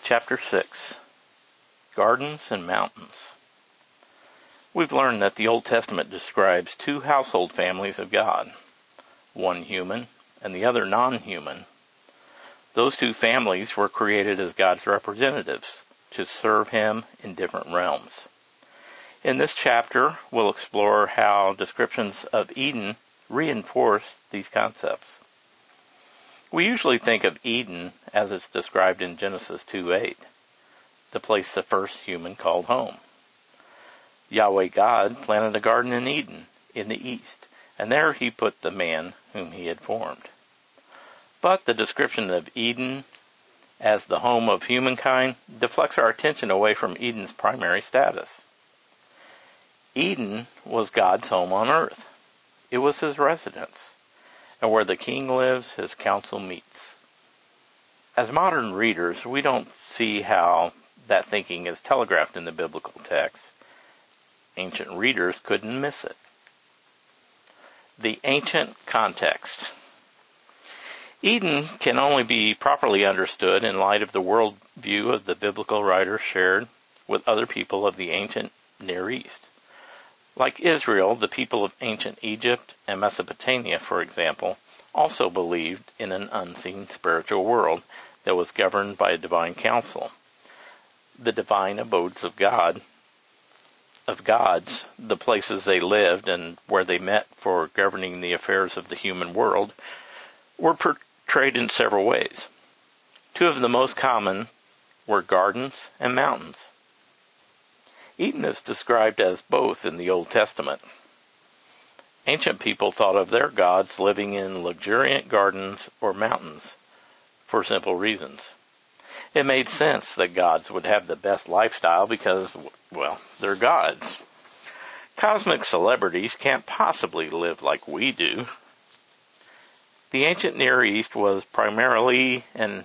Chapter 6. Gardens and Mountains. We've learned that the Old Testament describes two household families of God, one human and the other non-human. Those two families were created as God's representatives to serve Him in different realms. In this chapter, we'll explore how descriptions of Eden reinforce these concepts. We usually think of Eden as it's described in Genesis 2:8, the place the first human called home. Yahweh God planted a garden in Eden, in the east, and there He put the man whom He had formed. But the description of Eden as the home of humankind deflects our attention away from Eden's primary status. Eden was God's home on earth. It was His residence, and where the king lives, His council meets. As modern readers, we don't see how that thinking is telegraphed in the biblical text. Ancient readers couldn't miss it. The ancient context. Eden can only be properly understood in light of the worldview of the biblical writer shared with other people of the ancient Near East. Like Israel, the people of ancient Egypt and Mesopotamia, for example, also believed in an unseen spiritual world that was governed by a divine council. The divine abodes of gods, the places they lived and where they met for governing the affairs of the human world, were portrayed in several ways. Two of the most common were gardens and mountains. Eden is described as both in the Old Testament. Ancient people thought of their gods living in luxuriant gardens or mountains for simple reasons. It made sense that gods would have the best lifestyle because, well, they're gods. Cosmic celebrities can't possibly live like we do. The ancient Near East was primarily an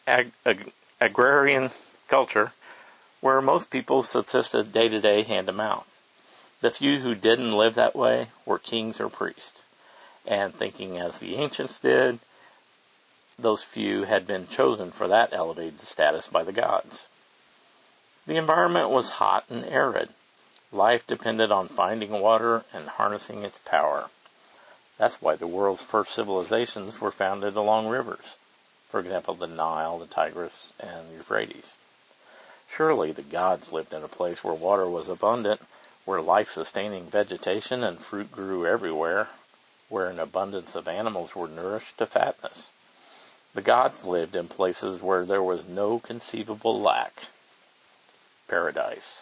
agrarian culture where most people subsisted day-to-day, hand-to-mouth. The few who didn't live that way were kings or priests. And thinking as the ancients did, those few had been chosen for that elevated status by the gods. The environment was hot and arid. Life depended on finding water and harnessing its power. That's why the world's first civilizations were founded along rivers. For example, the Nile, the Tigris, and the Euphrates. Surely the gods lived in a place where water was abundant, where life-sustaining vegetation and fruit grew everywhere, where an abundance of animals were nourished to fatness. The gods lived in places where there was no conceivable lack. Paradise.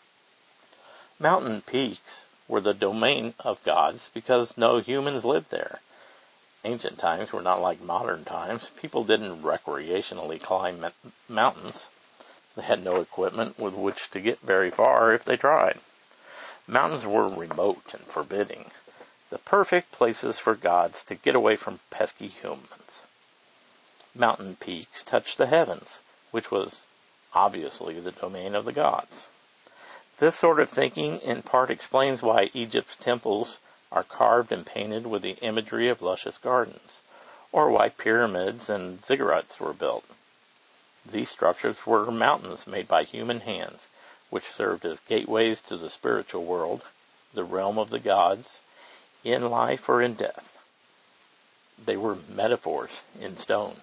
Mountain peaks were the domain of gods because no humans lived there. Ancient times were not like modern times. People didn't recreationally climb mountains. They had no equipment with which to get very far if they tried. Mountains were remote and forbidding, the perfect places for gods to get away from pesky humans. Mountain peaks touched the heavens, which was obviously the domain of the gods. This sort of thinking in part explains why Egypt's temples are carved and painted with the imagery of luscious gardens, or why pyramids and ziggurats were built. These structures were mountains made by human hands, which served as gateways to the spiritual world, the realm of the gods, in life or in death. They were metaphors in stone.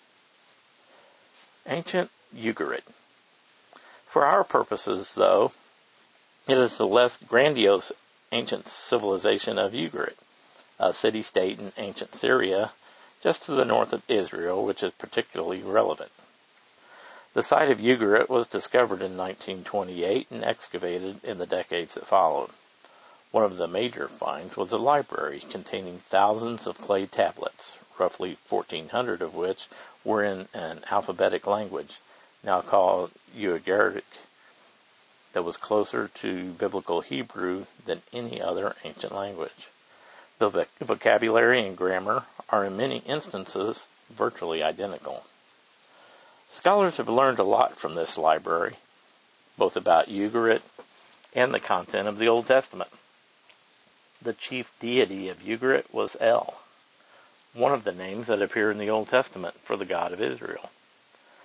Ancient Ugarit. For our purposes, though, it is the less grandiose ancient civilization of Ugarit, a city-state in ancient Syria, just to the north of Israel, which is particularly relevant. The site of Ugarit was discovered in 1928 and excavated in the decades that followed. One of the major finds was a library containing thousands of clay tablets, roughly 1,400 of which were in an alphabetic language, now called Ugaritic, that was closer to biblical Hebrew than any other ancient language. The vocabulary and grammar are in many instances virtually identical. Scholars have learned a lot from this library, both about Ugarit and the content of the Old Testament. The chief deity of Ugarit was El, one of the names that appear in the Old Testament for the God of Israel.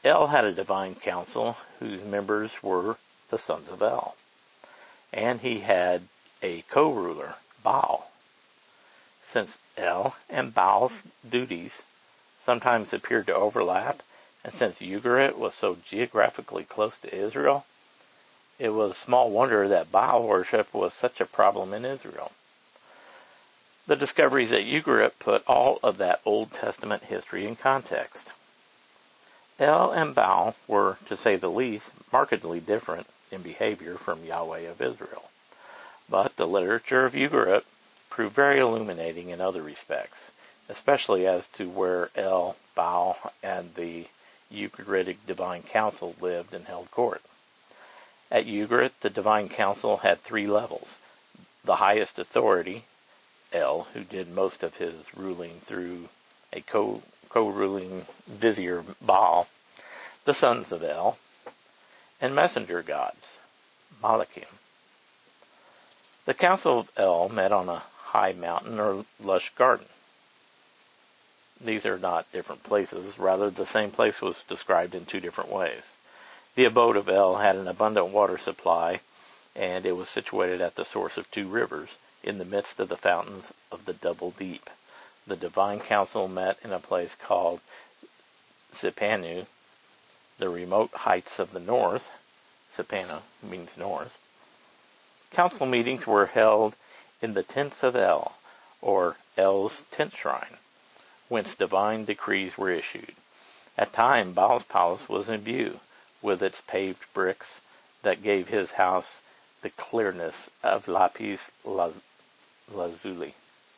El had a divine council whose members were the sons of El. And he had a co-ruler, Baal. Since El and Baal's duties sometimes appeared to overlap, and since Ugarit was so geographically close to Israel, it was small wonder that Baal worship was such a problem in Israel. The discoveries at Ugarit put all of that Old Testament history in context. El and Baal were, to say the least, markedly different in behavior from Yahweh of Israel. But the literature of Ugarit proved very illuminating in other respects, especially as to where El, Baal, and the Ugaritic Divine Council lived and held court. At Ugarit, the Divine Council had 3 levels. The highest authority, El, who did most of his ruling through a co-ruling vizier, Baal, the sons of El, and messenger gods, Malachim. The Council of El met on a high mountain or lush garden. These are not different places, rather the same place was described in 2 different ways. The abode of El had an abundant water supply, and it was situated at the source of 2 rivers, in the midst of the fountains of the double deep. The Divine Council met in a place called Sipanu, the remote heights of the north. Sipanu means north. Council meetings were held in the tents of El, or El's tent shrine, whence divine decrees were issued. At times, Baal's palace was in view, with its paved bricks that gave his house the clearness of lapis lazuli.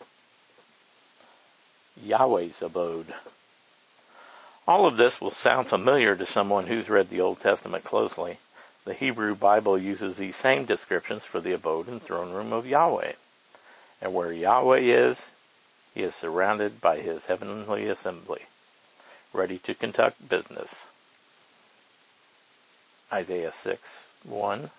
Yahweh's abode. All of this will sound familiar to someone who's read the Old Testament closely. The Hebrew Bible uses these same descriptions for the abode and throne room of Yahweh. And where Yahweh is, he is surrounded by his heavenly assembly, ready to conduct business. Isaiah 6:1.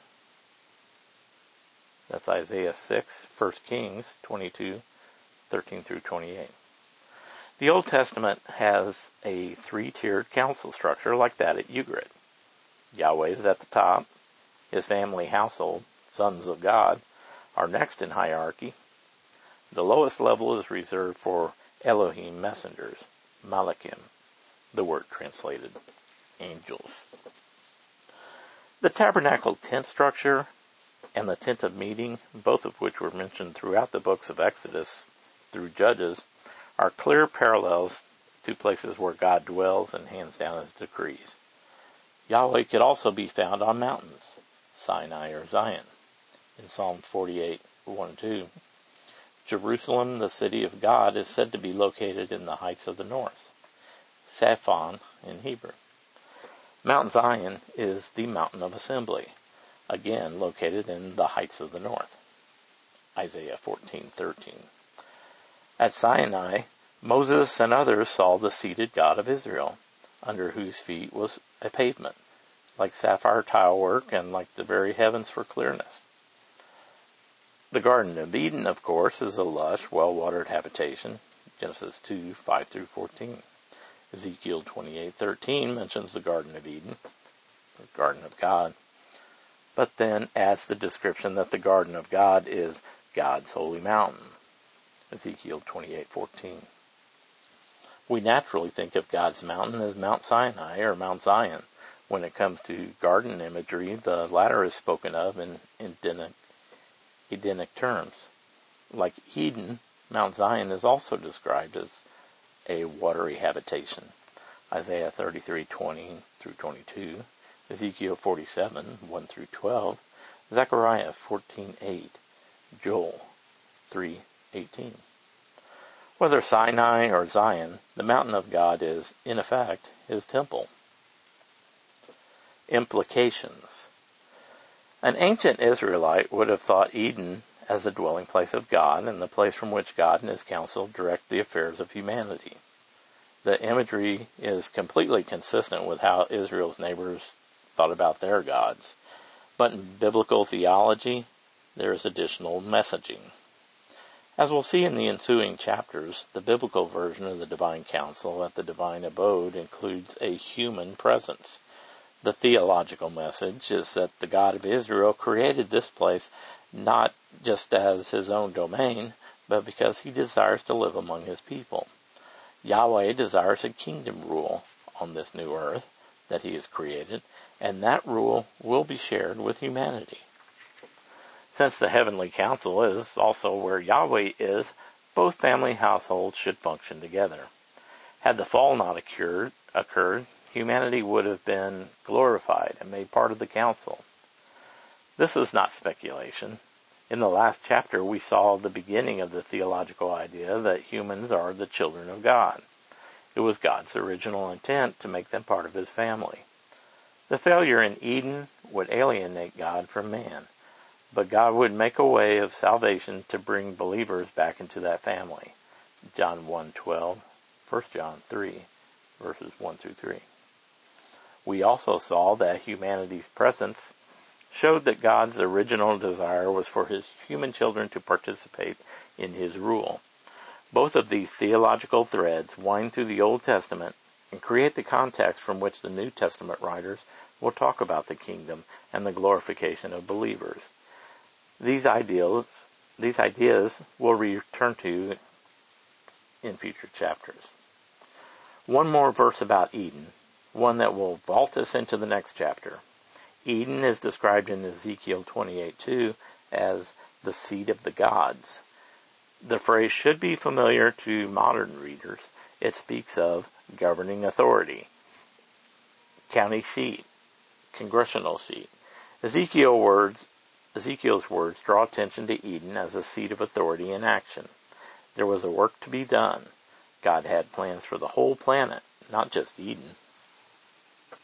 That's Isaiah 6, 1 Kings 22:13 through 28. The Old Testament has a 3-tiered council structure like that at Ugarit. Yahweh is at the top. His family household, sons of God, are next in hierarchy. The lowest level is reserved for Elohim messengers, Malachim, the word translated angels. The tabernacle tent structure and the tent of meeting, both of which were mentioned throughout the books of Exodus through Judges, are clear parallels to places where God dwells and hands down his decrees. Yahweh could also be found on mountains, Sinai or Zion. In Psalm 48:1-2, Jerusalem, the city of God, is said to be located in the heights of the north, Saphon in Hebrew. Mount Zion is the mountain of assembly, again located in the heights of the north, Isaiah 14:13. At Sinai, Moses and others saw the seated God of Israel, under whose feet was a pavement, like sapphire tile work and like the very heavens for clearness. The Garden of Eden, of course, is a lush, well-watered habitation, Genesis 2:5-14. Ezekiel 28:13 mentions the Garden of Eden, the Garden of God, but then adds the description that the Garden of God is God's holy mountain, Ezekiel 28:14. We naturally think of God's mountain as Mount Sinai or Mount Zion. When it comes to garden imagery, the latter is spoken of in Edenic terms. Like Eden, Mount Zion is also described as a watery habitation. Isaiah 33:20-22, Ezekiel 47:1-12, Zechariah 14:8, Joel 3:18. Whether Sinai or Zion, the mountain of God is, in effect, his temple. Implications. An ancient Israelite would have thought Eden as the dwelling place of God and the place from which God and his council direct the affairs of humanity. The imagery is completely consistent with how Israel's neighbors thought about their gods. But in biblical theology, there is additional messaging. As we'll see in the ensuing chapters, the biblical version of the divine council at the divine abode includes a human presence. The theological message is that the God of Israel created this place not just as his own domain, but because he desires to live among his people. Yahweh desires a kingdom rule on this new earth that he has created, and that rule will be shared with humanity. Since the heavenly council is also where Yahweh is, both family households should function together. Had the fall not occurred, humanity would have been glorified and made part of the council. This is not speculation. In the last chapter, we saw the beginning of the theological idea that humans are the children of God. It was God's original intent to make them part of his family. The failure in Eden would alienate God from man, but God would make a way of salvation to bring believers back into that family. John 1:12, 1 John 3, verses 1 through 3. We also saw that humanity's presence showed that God's original desire was for his human children to participate in his rule. Both of these theological threads wind through the Old Testament and create the context from which the New Testament writers will talk about the kingdom and the glorification of believers. These ideas we'll return to in future chapters. One more verse about Eden, one that will vault us into the next chapter. Eden is described in Ezekiel 28:2 as the seat of the gods. The phrase should be familiar to modern readers. It speaks of governing authority, county seat, congressional seat. Ezekiel's words draw attention to Eden as a seat of authority and action. There was a work to be done. God had plans for the whole planet, not just Eden.